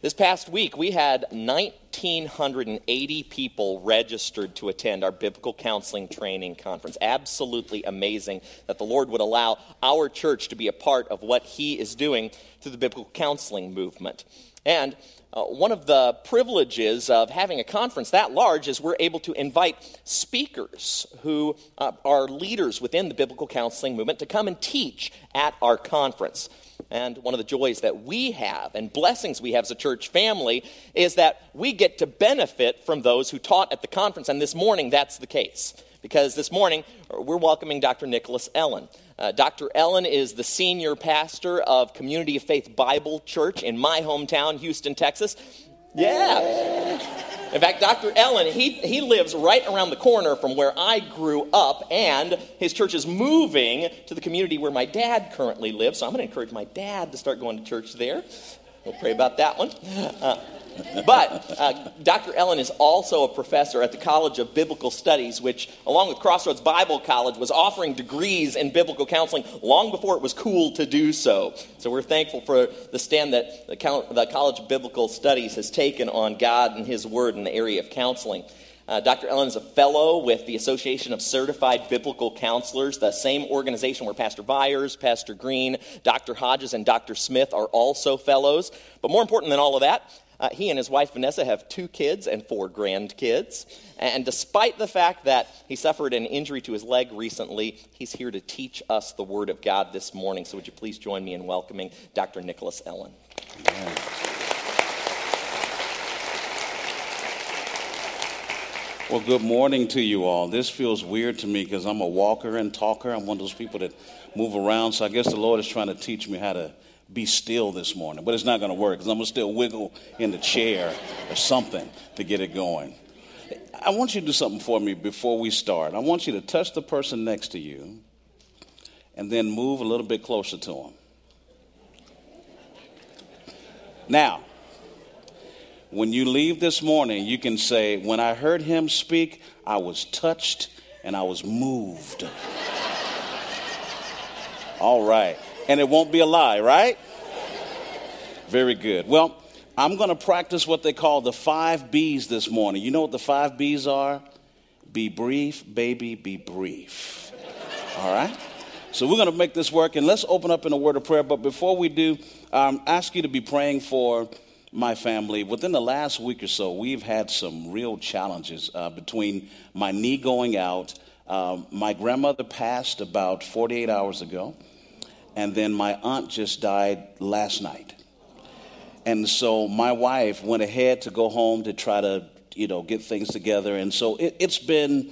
This past week, we had 1,980 people registered to attend our Biblical Counseling Training Conference. Absolutely amazing that the Lord would allow our church to be a part of what He is doing through the Biblical Counseling movement. And one of the privileges of having a conference that large is we're able to invite speakers who are leaders within the Biblical Counseling movement to come and teach at our conference. And one of the joys that we have and blessings we have as a church family is that we get to benefit from those who taught at the conference. And this morning, that's the case. Because this morning, we're welcoming Dr. Nicholas Ellen. Dr. Ellen is the senior pastor of Community of Faith Bible Church in my hometown, Houston, Texas. Yeah. In fact, Dr. Ellen, he lives right around the corner from where I grew up, and his church is moving to the community where my dad currently lives, so I'm going to encourage my dad to start going to church there. We'll pray about that one. But Dr. Ellen is also a professor at the College of Biblical Studies, which, along with Crossroads Bible College, was offering degrees in biblical counseling long before it was cool to do so. So we're thankful for the stand that the College of Biblical Studies has taken on God and His Word in the area of counseling. Dr. Ellen is a fellow with the Association of Certified Biblical Counselors, the same organization where Pastor Byers, Pastor Green, Dr. Hodges, and Dr. Smith are also fellows. But more important than all of that, he and his wife Vanessa have 2 kids and 4 grandkids. And despite the fact that he suffered an injury to his leg recently, he's here to teach us the Word of God this morning. So would you please join me in welcoming Dr. Nicholas Ellen. Amen. Well, good morning to you all. This feels weird to me because I'm a walker and talker. I'm one of those people that move around. So I guess the Lord is trying to teach me how to be still this morning. But it's not going to work because I'm going to still wiggle in the chair or something to get it going. I want you to do something for me before we start. I want you to touch the person next to you and then move a little bit closer to them. Now, when you leave this morning, you can say, when I heard him speak, I was touched and I was moved. All right. And it won't be a lie, right? Very good. Well, I'm going to practice what they call the 5 B's this morning. You know what the 5 B's are? Be brief, baby, be brief. All right? So we're going to make this work, and let's open up in a word of prayer. But before we do, ask you to be praying for my family. Within the last week or so, we've had some real challenges between my knee going out. My grandmother passed about 48 hours ago. And then my aunt just died last night. And so my wife went ahead to go home to try to, get things together. And so it's been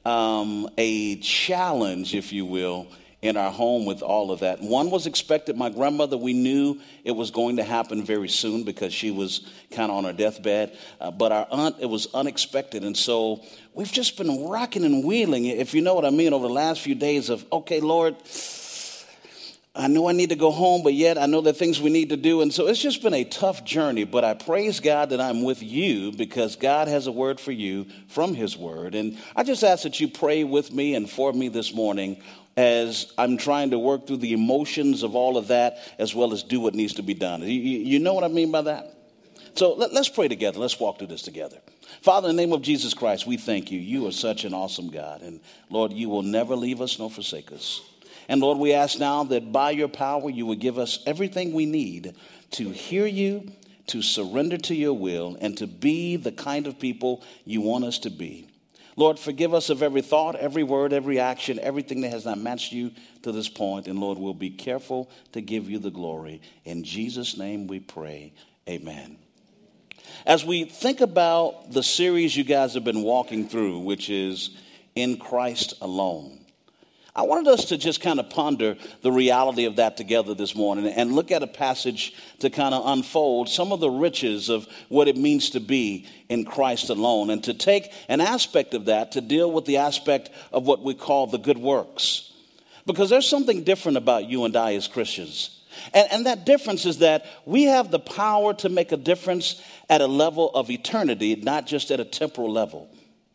a challenge, if you will, in our home with all of that. One was expected. My grandmother, we knew it was going to happen very soon because she was kind of on her deathbed. But our aunt, it was unexpected. And so we've just been rocking and wheeling, if you know what I mean, over the last few days of, okay, Lord, I know I need to go home, but yet I know there are things we need to do. And so it's just been a tough journey, but I praise God that I'm with you because God has a word for you from His word. And I just ask that you pray with me and for me this morning as I'm trying to work through the emotions of all of that as well as do what needs to be done. You know what I mean by that? So let's pray together. Let's walk through this together. Father, in the name of Jesus Christ, we thank you. You are such an awesome God. And Lord, you will never leave us nor forsake us. And Lord, we ask now that by your power, you would give us everything we need to hear you, to surrender to your will, and to be the kind of people you want us to be. Lord, forgive us of every thought, every word, every action, everything that has not matched you to this point. And Lord, we'll be careful to give you the glory. In Jesus' name we pray. Amen. As we think about the series you guys have been walking through, which is In Christ Alone, I wanted us to just kind of ponder the reality of that together this morning and look at a passage to kind of unfold some of the riches of what it means to be in Christ alone, and to take an aspect of that to deal with the aspect of what we call the good works. Because there's something different about you and I as Christians. And that difference is that we have the power to make a difference at a level of eternity, not just at a temporal level.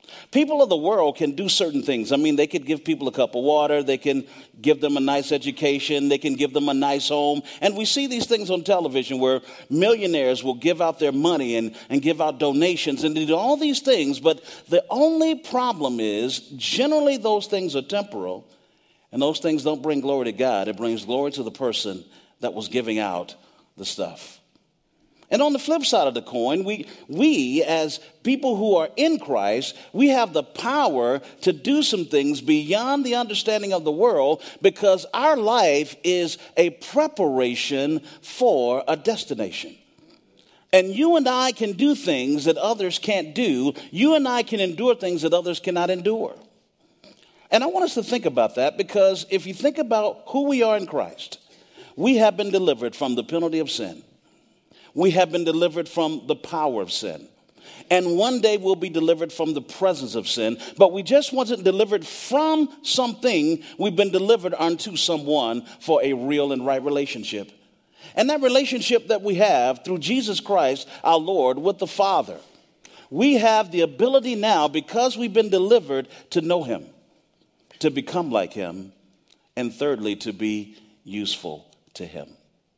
People of the world can do certain things. I mean, they could give people a cup of water. They can give them a nice education. They can give them a nice home. And we see these things on television where millionaires will give out their money and give out donations and do all these things. But the only problem is generally those things are temporal, and those things don't bring glory to God. It brings glory to the person that was giving out the stuff. And on the flip side of the coin, we as people who are in Christ, we have the power to do some things beyond the understanding of the world, because our life is a preparation for a destination. And you and I can do things that others can't do. You and I can endure things that others cannot endure. And I want us to think about that, because if you think about who we are in Christ, we have been delivered from the penalty of sin. We have been delivered from the power of sin. And one day we'll be delivered from the presence of sin. But we just wasn't delivered from something. We've been delivered unto someone for a real and right relationship. And that relationship that we have through Jesus Christ, our Lord, with the Father. We have the ability now, because we've been delivered, to know him, to become like him, and thirdly, to be useful to him.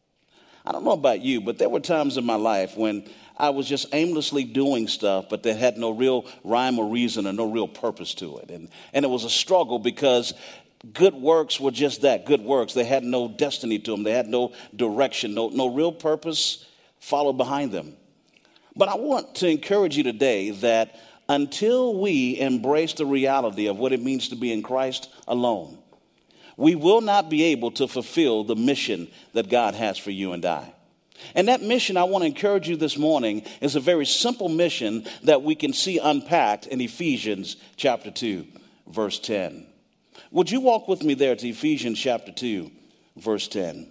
I don't know about you, but there were times in my life when I was just aimlessly doing stuff, but that had no real rhyme or reason or no real purpose to it. And it was a struggle, because good works were just that, good works. They had no destiny to them. They had no direction, no real purpose followed behind them. But I want to encourage you today that until we embrace the reality of what it means to be in Christ alone, we will not be able to fulfill the mission that God has for you and I. And that mission, I want to encourage you this morning, is a very simple mission that we can see unpacked in Ephesians chapter 2, verse 10. Would you walk with me there to Ephesians chapter 2, verse 10?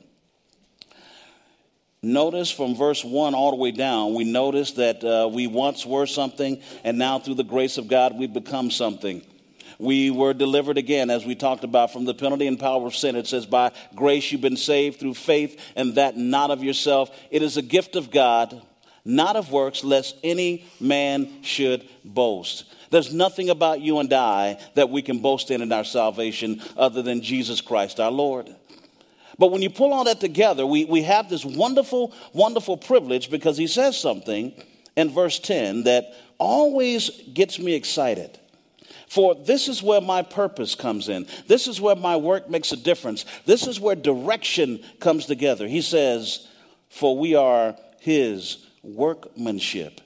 Notice from verse 1 all the way down, we notice that we once were something, and now through the grace of God, we've become something. We were delivered again, as we talked about, from the penalty and power of sin. It says, by grace you've been saved through faith, and that not of yourself. It is a gift of God, not of works, lest any man should boast. There's nothing about you and I that we can boast in our salvation other than Jesus Christ our Lord. But when you pull all that together, we have this wonderful, wonderful privilege, because he says something in verse 10 that always gets me excited. For this is where my purpose comes in. This is where my work makes a difference. This is where direction comes together. He says, for we are his workmanship,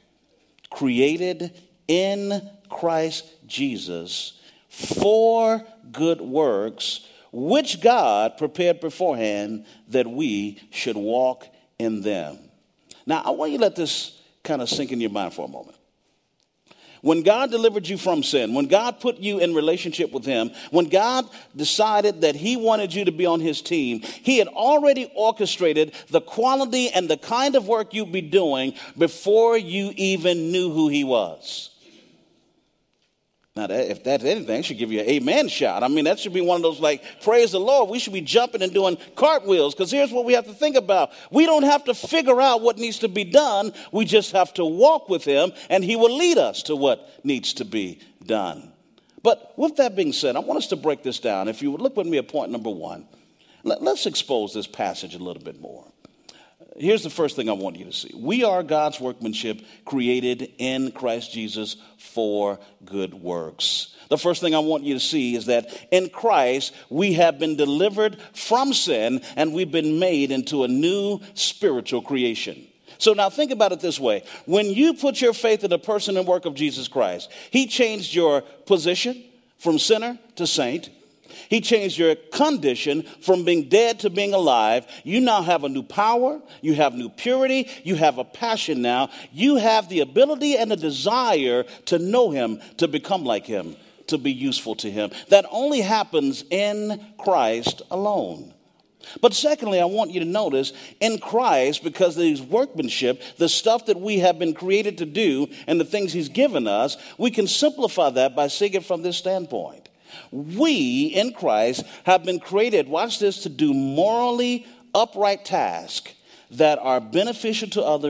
created in Christ Jesus for good works, which God prepared beforehand that we should walk in them. Now, I want you to let this kind of sink in your mind for a moment. When God delivered you from sin, when God put you in relationship with him, when God decided that he wanted you to be on his team, he had already orchestrated the quality and the kind of work you'd be doing before you even knew who he was. Now, if that's anything, it should give you an amen shout. I mean, that should be one of those like, praise the Lord. We should be jumping and doing cartwheels, because here's what we have to think about. We don't have to figure out what needs to be done. We just have to walk with him, and he will lead us to what needs to be done. But with that being said, I want us to break this down. If you would look with me at point number 1, let's expose this passage a little bit more. Here's the first thing I want you to see. We are God's workmanship, created in Christ Jesus for good works. The first thing I want you to see is that in Christ, we have been delivered from sin, and we've been made into a new spiritual creation. So now think about it this way. When you put your faith in the person and work of Jesus Christ, he changed your position from sinner to saint. He changed your condition from being dead to being alive. You now have a new power. You have new purity. You have a passion now. You have the ability and the desire to know him, to become like him, to be useful to him. That only happens in Christ alone. But secondly, I want you to notice in Christ, because of his workmanship, the stuff that we have been created to do and the things he's given us, we can simplify that by seeing it from this standpoint. We in Christ have been created, watch this, to do morally upright tasks that are beneficial to others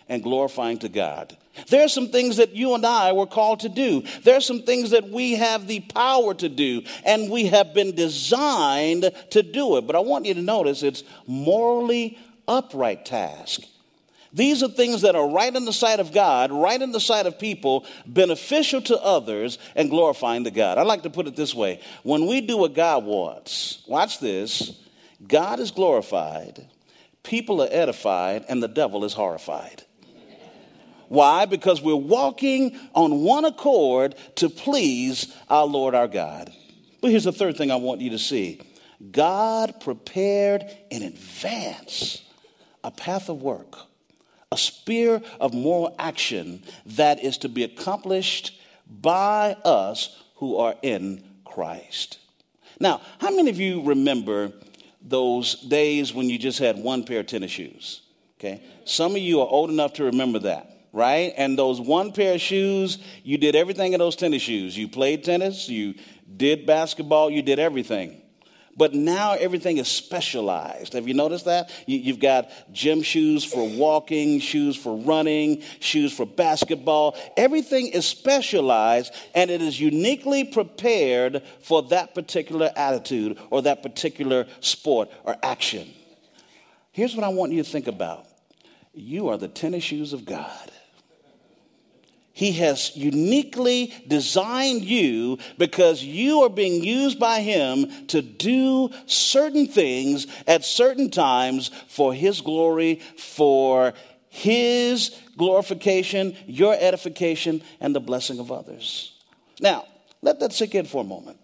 and glorifying to God. There are some things that you and I were called to do. There are some things that we have the power to do, and we have been designed to do it. But I want you to notice it's morally upright task. These are things that are right in the sight of God, right in the sight of people, beneficial to others, and glorifying to God. I like to put it this way. When we do what God wants, watch this, God is glorified, people are edified, and the devil is horrified. Why? Because we're walking on one accord to please our Lord our God. But here's the third thing I want you to see. God prepared in advance a path of work, a sphere of moral action that is to be accomplished by us who are in Christ. Now, how many of you remember those days when you just had one pair of tennis shoes? Okay, some of you are old enough to remember that. Right? And those one pair of shoes, you did everything in those tennis shoes. You played tennis, you did basketball, you did everything. But now everything is specialized. Have you noticed that? You've got gym shoes for walking, shoes for running, shoes for basketball. Everything is specialized, and it is uniquely prepared for that particular attitude or that particular sport or action. Here's what I want you to think about. You are the tennis shoes of God. He has uniquely designed you because you are being used by him to do certain things at certain times for his glory, for his glorification, your edification, and the blessing of others. Now, let that sink in for a moment.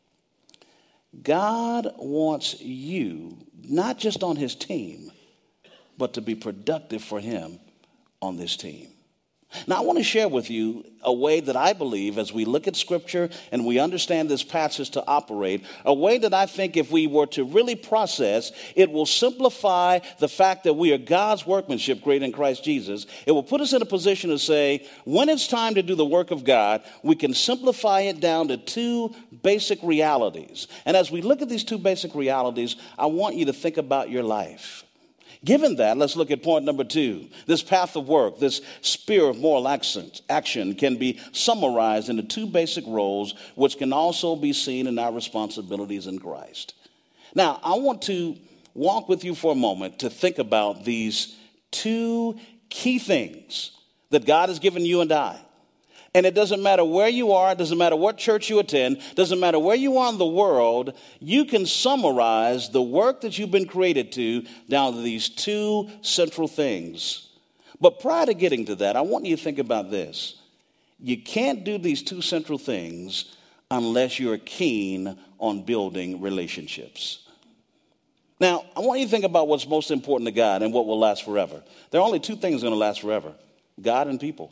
God wants you, not just on his team, but to be productive for him on this team. Now, I want to share with you a way that I believe, as we look at Scripture and we understand this passage to operate, a way that I think if we were to really process, it will simplify the fact that we are God's workmanship created in Christ Jesus. It will put us in a position to say, when it's time to do the work of God, we can simplify it down to two basic realities. And as we look at these two basic realities, I want you to think about your life. Given that, let's look at point number 2. This path of work, this sphere of moral action can be summarized into two basic roles, which can also be seen in our responsibilities in Christ. Now, I want to walk with you for a moment to think about these two key things that God has given you and I. And it doesn't matter where you are, it doesn't matter what church you attend, doesn't matter where you are in the world, you can summarize the work that you've been created to down to these two central things. But prior to getting to that, I want you to think about this. You can't do these two central things unless you're keen on building relationships. Now, I want you to think about what's most important to God and what will last forever. There are only two things going to last forever: God and people.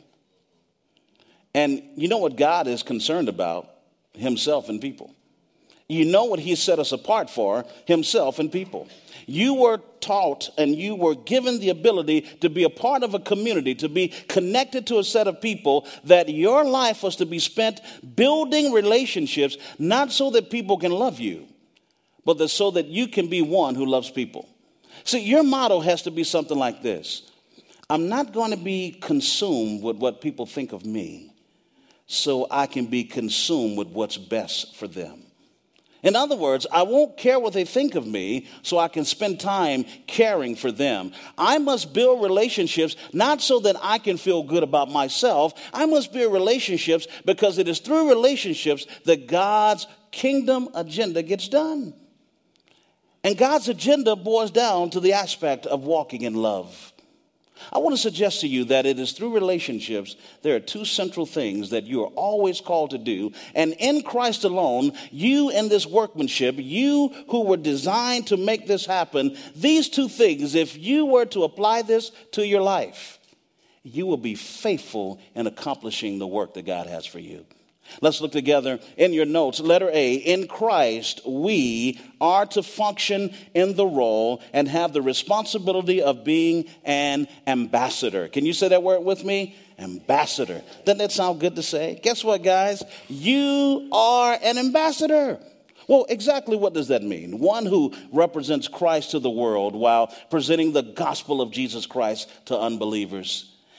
And you know what God is concerned about? Himself and people. You know what he set us apart for? Himself and people. You were taught and you were given the ability to be a part of a community, to be connected to a set of people, that your life was to be spent building relationships, not so that people can love you, but so that you can be one who loves people. See, your motto has to be something like this: I'm not going to be consumed with what people think of me, so I can be consumed with what's best for them. In other words, I won't care what they think of me, so I can spend time caring for them. I must build relationships not so that I can feel good about myself. I must build relationships because it is through relationships that God's kingdom agenda gets done. And God's agenda boils down to the aspect of walking in love. I want to suggest to you that it is through relationships, there are two central things that you are always called to do. And in Christ alone, you in this workmanship, you who were designed to make this happen, these two things, if you were to apply this to your life, you will be faithful in accomplishing the work that God has for you. Let's look together in your notes. Letter A, in Christ, we are to function in the role and have the responsibility of being an ambassador. Can you say that word with me? Ambassador. Doesn't that sound good to say? Guess what, guys? You are an ambassador. Well, exactly what does that mean? One who represents Christ to the world while presenting the gospel of Jesus Christ to unbelievers.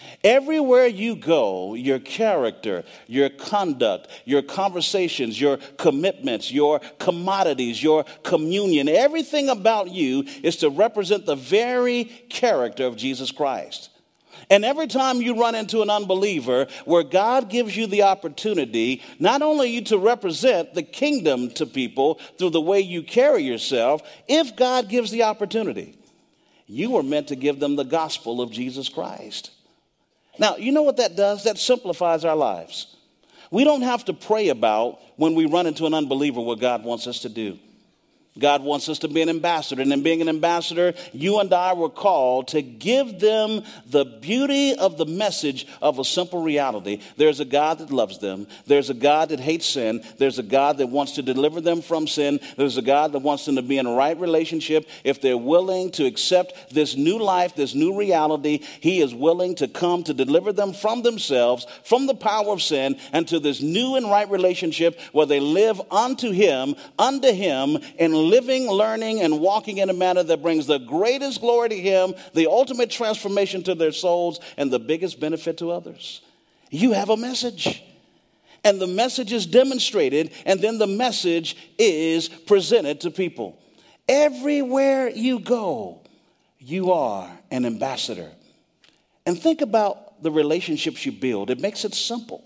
Everywhere you go, your character, your conduct, your conversations, your commitments, your commodities, your communion, everything about you is to represent the very character of Jesus Christ. And every time you run into an unbeliever where God gives you the opportunity, not only you to represent the kingdom to people through the way you carry yourself, if God gives the opportunity, you were meant to give them the gospel of Jesus Christ. Now, you know what that does? That simplifies our lives. We don't have to pray about when we run into an unbeliever what God wants us to do. God wants us to be an ambassador. And in being an ambassador, you and I were called to give them the beauty of the message of a simple reality. There's a God that loves them. There's a God that hates sin. There's a God that wants to deliver them from sin. There's a God that wants them to be in a right relationship. If they're willing to accept this new life, this new reality, he is willing to come to deliver them from themselves, from the power of sin, and to this new and right relationship where they live unto him, under him, and living, learning, and walking in a manner that brings the greatest glory to him, the ultimate transformation to their souls, and the biggest benefit to others. You have a message. And the message is demonstrated, and then the message is presented to people. Everywhere you go, you are an ambassador. And think about the relationships you build. It makes it simple.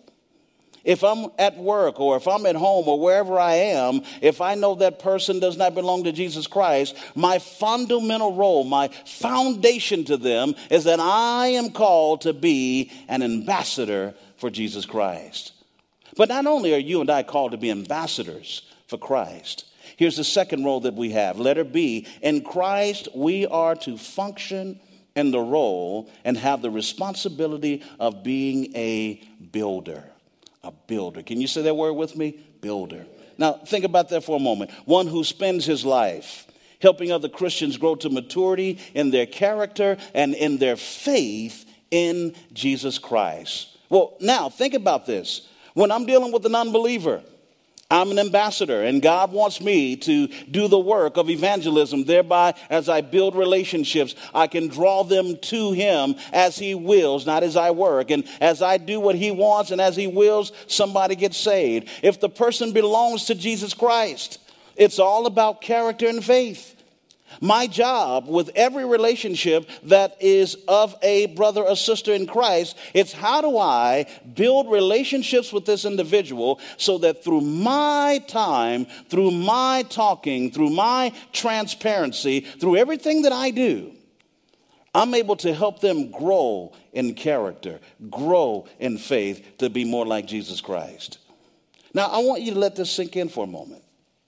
If I'm at work or if I'm at home or wherever I am, if I know that person does not belong to Jesus Christ, my fundamental role, my foundation to them is that I am called to be an ambassador for Jesus Christ. But not only are you and I called to be ambassadors for Christ, here's the second role that we have. Letter B, in Christ we are to function in the role and have the responsibility of being a builder. A builder. Can you say that word with me? Builder. Now, think about that for a moment. One who spends his life helping other Christians grow to maturity in their character and in their faith in Jesus Christ. Well, now, think about this. When I'm dealing with an unbeliever, I'm an ambassador, and God wants me to do the work of evangelism. Thereby, as I build relationships, I can draw them to him as he wills, not as I work. And as I do what he wants and as he wills, somebody gets saved. If the person belongs to Jesus Christ, it's all about character and faith. My job with every relationship that is of a brother or sister in Christ, it's how do I build relationships with this individual so that through my time, through my talking, through my transparency, through everything that I do, I'm able to help them grow in character, grow in faith to be more like Jesus Christ. Now, I want you to let this sink in for a moment.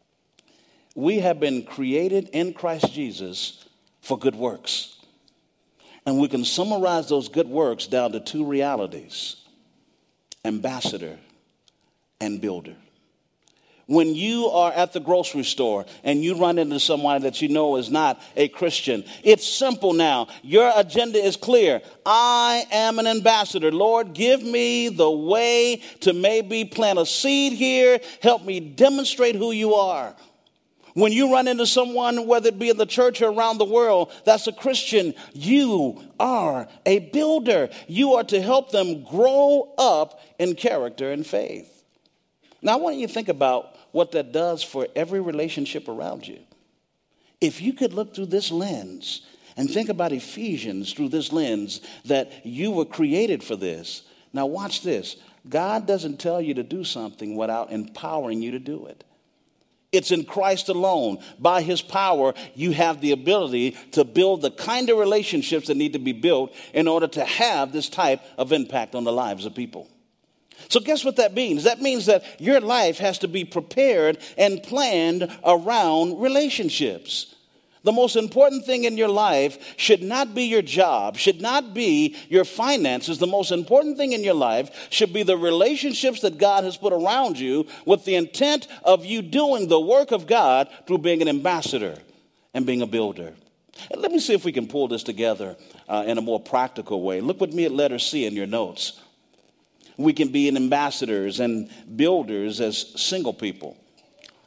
We have been created in Christ Jesus for good works. And we can summarize those good works down to two realities: ambassador and builder. When you are at the grocery store and you run into someone that you know is not a Christian, it's simple now. Your agenda is clear. I am an ambassador. Lord, give me the way to maybe plant a seed here. Help me demonstrate who you are. When you run into someone, whether it be in the church or around the world, that's a Christian, you are a builder. You are to help them grow up in character and faith. Now, I want you to think about what that does for every relationship around you. If you could look through this lens and think about Ephesians through this lens, that you were created for this. Now, watch this. God doesn't tell you to do something without empowering you to do it. It's in Christ alone. By his power, you have the ability to build the kind of relationships that need to be built in order to have this type of impact on the lives of people. So guess what that means? That means that your life has to be prepared and planned around relationships. The most important thing in your life should not be your job, should not be your finances. The most important thing in your life should be the relationships that God has put around you with the intent of you doing the work of God through being an ambassador and being a builder. And let me see if we can pull this together in a more practical way. Look with me at letter C in your notes. We can be ambassadors and builders as single people.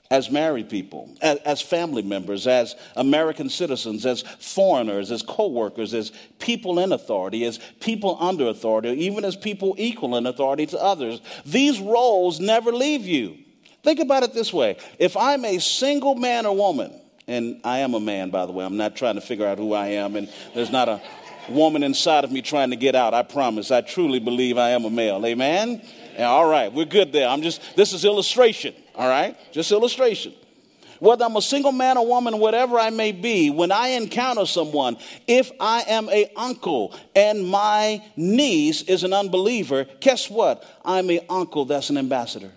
as married people, as family members, as American citizens, as foreigners, as co-workers, as people in authority, as people under authority, or even as people equal in authority to others. These roles never leave you. Think about it this way. If I'm a single man or woman, and I am a man, by the way, I'm not trying to figure out who I am, and there's not a woman inside of me trying to get out. I promise. I truly believe I am a male. Amen? Yeah, all right, we're good there. This is illustration, all right? Just illustration. Whether I'm a single man or woman, whatever I may be, when I encounter someone, if I am an uncle and my niece is an unbeliever, guess what? I'm an uncle that's an ambassador.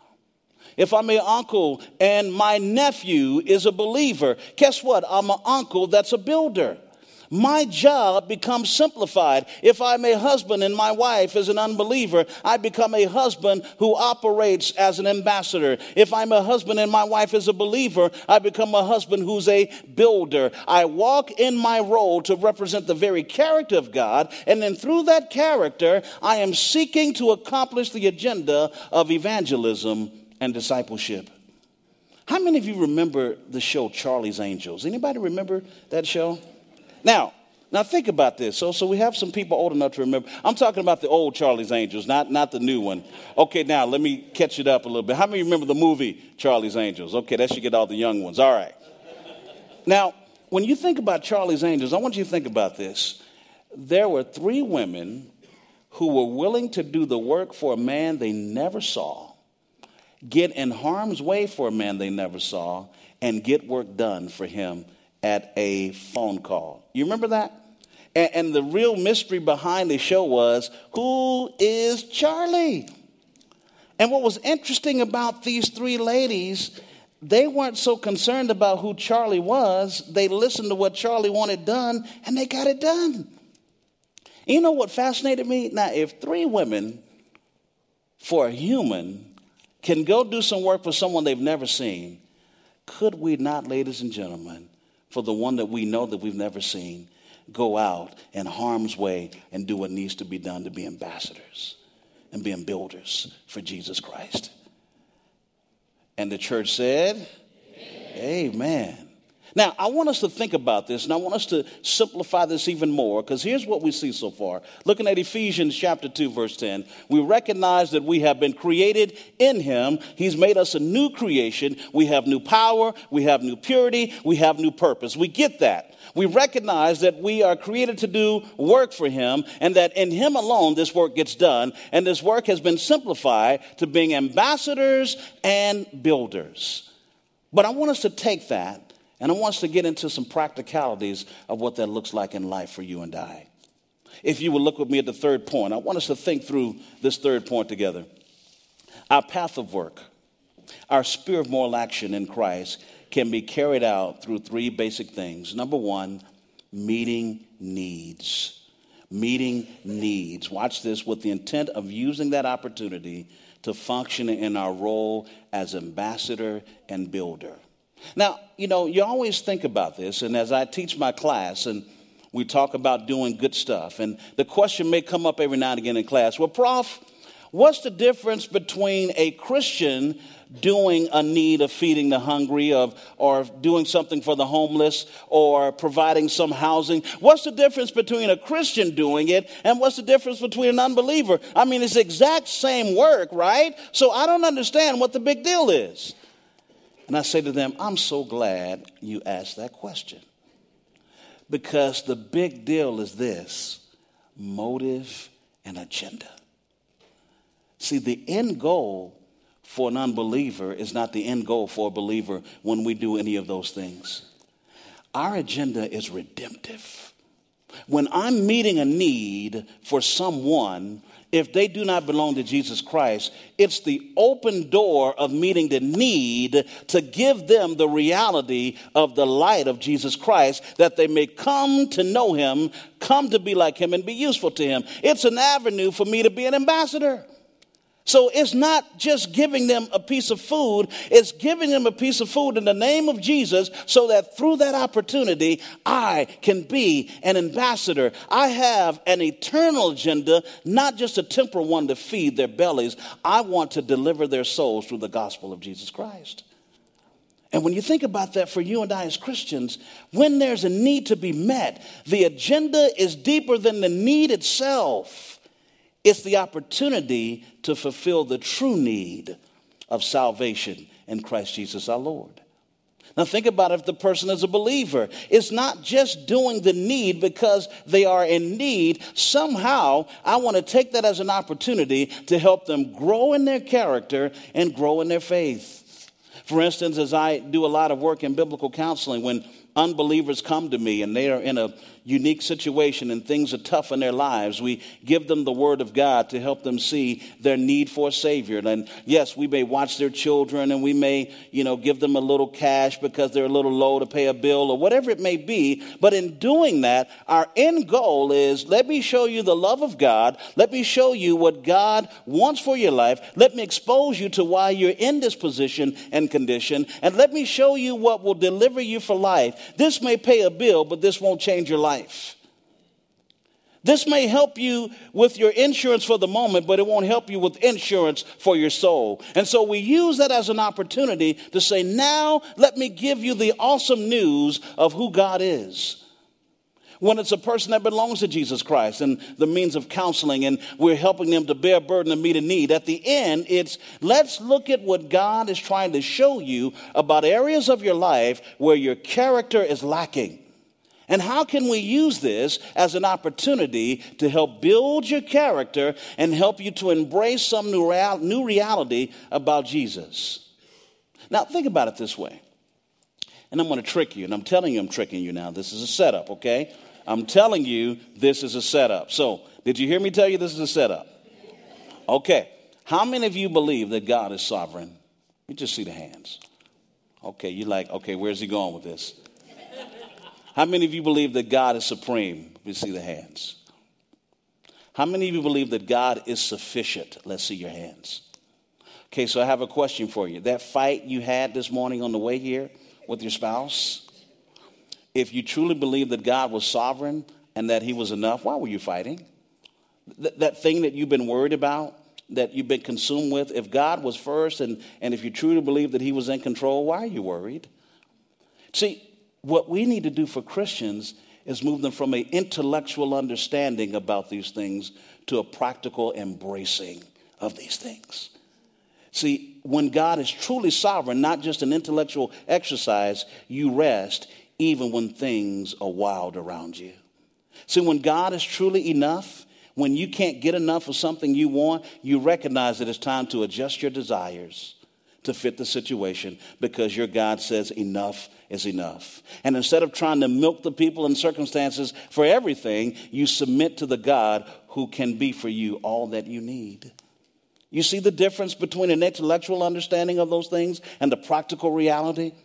If I'm an uncle and my nephew is a believer, guess what? I'm an uncle that's a builder. My job becomes simplified. If I'm a husband and my wife is an unbeliever, I become a husband who operates as an ambassador. If I'm a husband and my wife is a believer, I become a husband who's a builder. I walk in my role to represent the very character of God, and then through that character, I am seeking to accomplish the agenda of evangelism and discipleship. How many of you remember the show Charlie's Angels? Anybody remember that show? Now think about this. So we have some people old enough to remember. I'm talking about the old Charlie's Angels, not the new one. Okay, now let me catch it up a little bit. How many remember the movie Charlie's Angels? Okay, that should get all the young ones. All right. Now, when you think about Charlie's Angels, I want you to think about this. There were 3 women who were willing to do the work for a man they never saw, get in harm's way for a man they never saw, and get work done for him at a phone call. You remember that? And the real mystery behind the show was, who is Charlie? And what was interesting about these 3 ladies, they weren't so concerned about who Charlie was. They listened to what Charlie wanted done, and they got it done. You know what fascinated me? Now, if 3 women for a human can go do some work for someone they've never seen, could we not, ladies and gentlemen, for the one that we know that we've never seen, go out in harm's way and do what needs to be done to be ambassadors and being builders for Jesus Christ? And the church said, Amen. Now, I want us to think about this, and I want us to simplify this even more, because here's what we see so far. Looking at Ephesians chapter 2, verse 10, we recognize that we have been created in him. He's made us a new creation. We have new power. We have new purity. We have new purpose. We get that. We recognize that we are created to do work for him, and that in him alone this work gets done. And this work has been simplified to being ambassadors and builders. But I want us to take that, and I want us to get into some practicalities of what that looks like in life for you and I. If you would look with me at the third point, I want us to think through this third point together. Our path of work, our sphere of moral action in Christ can be carried out through 3 basic things. Number 1, meeting needs. Meeting needs. Watch this, with the intent of using that opportunity to function in our role as ambassador and builder. Now, you always think about this, and as I teach my class, and we talk about doing good stuff, and the question may come up every now and again in class, well, Prof, what's the difference between a Christian doing a need of feeding the hungry, or doing something for the homeless, or providing some housing? What's the difference between a Christian doing it, and what's the difference between an unbeliever? I mean, it's the exact same work, right? So I don't understand what the big deal is. And I say to them, I'm so glad you asked that question. Because the big deal is this: motive and agenda. See, the end goal for an unbeliever is not the end goal for a believer when we do any of those things. Our agenda is redemptive. When I'm meeting a need for someone, if they do not belong to Jesus Christ, it's the open door of meeting the need to give them the reality of the light of Jesus Christ, that they may come to know him, come to be like him, and be useful to him. It's an avenue for me to be an ambassador. So it's not just giving them a piece of food, it's giving them a piece of food in the name of Jesus, so that through that opportunity, I can be an ambassador. I have an eternal agenda, not just a temporal one to feed their bellies. I want to deliver their souls through the gospel of Jesus Christ. And when you think about that for you and I as Christians, when there's a need to be met, the agenda is deeper than the need itself. It's the opportunity to fulfill the true need of salvation in Christ Jesus our Lord. Now think about if the person is a believer. It's not just doing the need because they are in need. Somehow, I want to take that as an opportunity to help them grow in their character and grow in their faith. For instance, as I do a lot of work in biblical counseling, when unbelievers come to me and they are in a unique situation and things are tough in their lives, we give them the word of God to help them see their need for a Savior. And yes, we may watch their children and we may, give them a little cash because they're a little low to pay a bill or whatever it may be. But in doing that, our end goal is, let me show you the love of God. Let me show you what God wants for your life. Let me expose you to why you're in this position and condition. And let me show you what will deliver you for life. This may pay a bill, but this won't change your life. This may help you with your insurance for the moment, but it won't help you with insurance for your soul. And so we use that as an opportunity to say, now let me give you the awesome news of who God is. When it's a person that belongs to Jesus Christ and the means of counseling and we're helping them to bear a burden and meet a need, at the end, it's let's look at what God is trying to show you about areas of your life where your character is lacking. And how can we use this as an opportunity to help build your character and help you to embrace some new reality about Jesus? Now, think about it this way. And I'm going to trick you. And I'm telling you I'm tricking you now. This is a setup, okay? I'm telling you this is a setup. So, did you hear me tell you this is a setup? Okay. How many of you believe that God is sovereign? You just see the hands. Okay, you're like, okay, where's he going with this? How many of you believe that God is supreme? We see the hands. How many of you believe that God is sufficient? Let's see your hands. Okay, so I have a question for you. That fight you had this morning on the way here with your spouse, if you truly believe that God was sovereign and that he was enough, why were you fighting? That thing that you've been worried about, that you've been consumed with, if God was first and if you truly believe that he was in control, why are you worried? See, what we need to do for Christians is move them from an intellectual understanding about these things to a practical embracing of these things. See, when God is truly sovereign, not just an intellectual exercise, you rest even when things are wild around you. See, when God is truly enough, when you can't get enough of something you want, you recognize that it's time to adjust your desires to fit the situation because your God says enough is enough. And instead of trying to milk the people and circumstances for everything, you submit to the God who can be for you all that you need. You see the difference between an intellectual understanding of those things and the practical reality?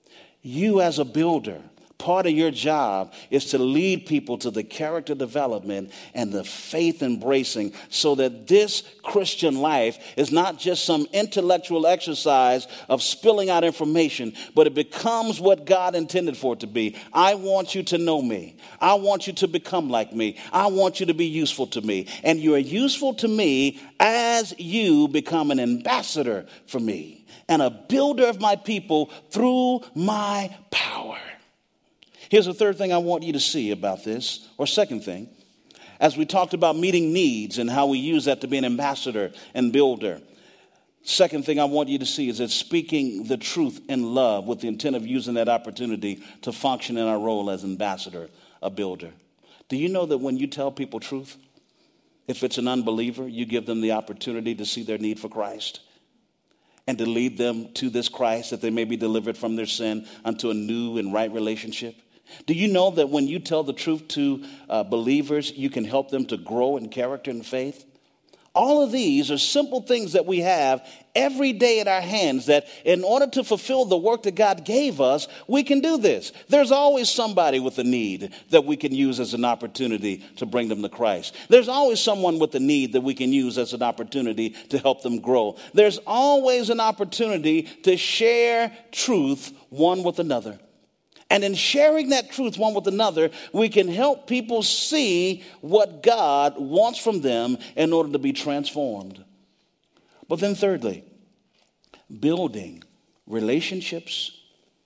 You as a builder, part of your job is to lead people to the character development and the faith embracing so that this Christian life is not just some intellectual exercise of spilling out information, but it becomes what God intended for it to be. I want you to know me. I want you to become like me. I want you to be useful to me. And you are useful to me as you become an ambassador for me and a builder of my people through my power. Here's the third thing I want you to see about this, or second thing. As we talked about meeting needs and how we use that to be an ambassador and builder. Second thing I want you to see is that speaking the truth in love with the intent of using that opportunity to function in our role as ambassador, a builder. Do you know that when you tell people truth, if it's an unbeliever, you give them the opportunity to see their need for Christ and to lead them to this Christ that they may be delivered from their sin unto a new and right relationship? Do you know that when you tell the truth to believers, you can help them to grow in character and faith? All of these are simple things that we have every day at our hands that in order to fulfill the work that God gave us, we can do this. There's always somebody with a need that we can use as an opportunity to bring them to Christ. There's always someone with a need that we can use as an opportunity to help them grow. There's always an opportunity to share truth one with another. And in sharing that truth one with another, we can help people see what God wants from them in order to be transformed. But then thirdly, building relationships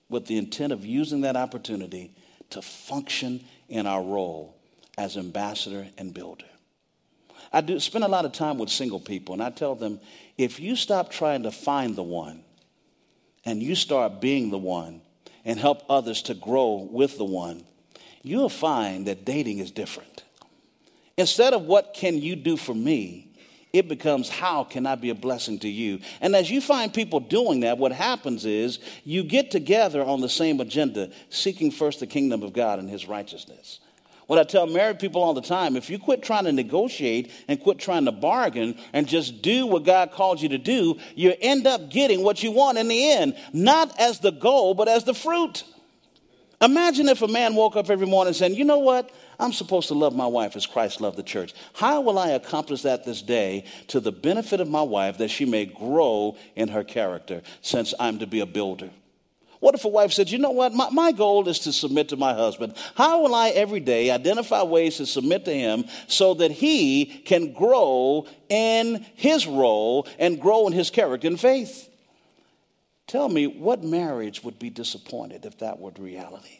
with the intent of using that opportunity to function in our role as ambassador and builder. I do spend a lot of time with single people, and I tell them, if you stop trying to find the one and you start being the one and help others to grow with the one, you'll find that dating is different. Instead of what can you do for me, it becomes how can I be a blessing to you? And as you find people doing that, what happens is you get together on the same agenda, seeking first the kingdom of God and his righteousness. What I tell married people all the time, if you quit trying to negotiate and quit trying to bargain and just do what God called you to do, you end up getting what you want in the end, not as the goal, but as the fruit. Imagine if a man woke up every morning saying, you know what? I'm supposed to love my wife as Christ loved the church. How will I accomplish that this day to the benefit of my wife that she may grow in her character since I'm to be a builder? What if a wife said, you know what, my goal is to submit to my husband. How will I every day identify ways to submit to him so that he can grow in his role and grow in his character and faith? Tell me, what marriage would be disappointed if that were the reality?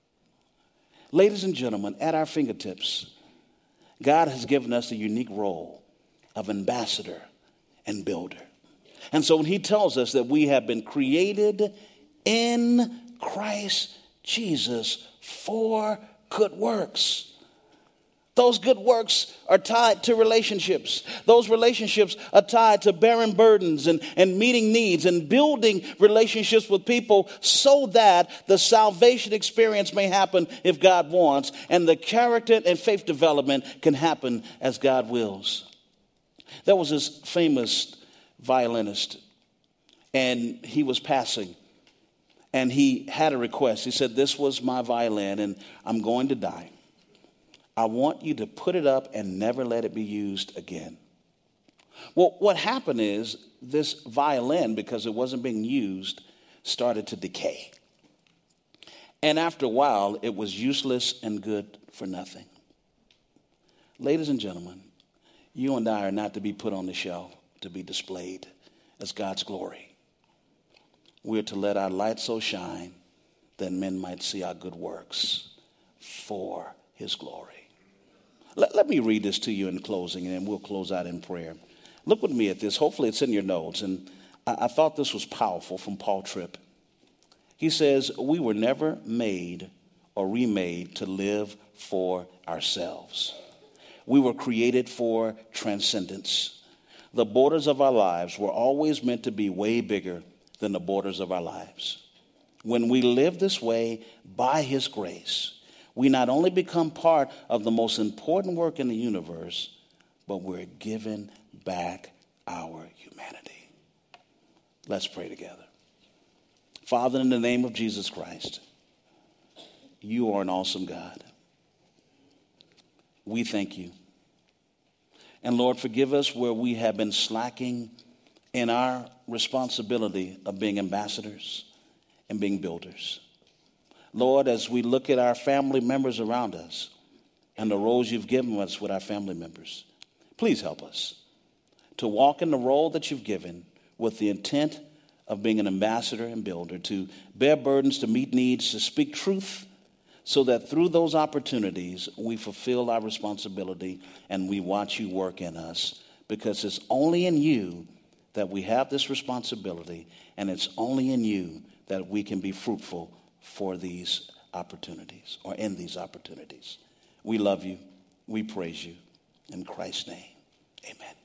Ladies and gentlemen, at our fingertips, God has given us a unique role of ambassador and builder. And so when he tells us that we have been created in Christ Jesus for good works, those good works are tied to relationships. Those relationships are tied to bearing burdens and meeting needs and building relationships with people so that the salvation experience may happen if God wants, and the character and faith development can happen as God wills. There was this famous violinist, and he was passing, and he had a request. He said, this was my violin, and I'm going to die. I want you to put it up and never let it be used again. Well, what happened is this violin, because it wasn't being used, started to decay. And after a while, it was useless and good for nothing. Ladies and gentlemen, you and I are not to be put on the shelf to be displayed as God's glory. We're to let our light so shine that men might see our good works for his glory. Let me read this to you in closing, and then we'll close out in prayer. Look with me at this. Hopefully it's in your notes. And I thought this was powerful from Paul Tripp. He says, we were never made or remade to live for ourselves. We were created for transcendence. The borders of our lives were always meant to be way bigger than the borders of our lives. When we live this way by his grace, we not only become part of the most important work in the universe, but we're given back our humanity. Let's pray together. Father, in the name of Jesus Christ, you are an awesome God. We thank you. And Lord, forgive us where we have been slacking in our responsibility of being ambassadors and being builders. Lord, as we look at our family members around us and the roles you've given us with our family members, please help us to walk in the role that you've given with the intent of being an ambassador and builder, to bear burdens, to meet needs, to speak truth, so that through those opportunities we fulfill our responsibility and we watch you work in us, because it's only in you that we have this responsibility, and it's only in you that we can be fruitful for these opportunities, or in these opportunities. We love you. We praise you. In Christ's name, amen.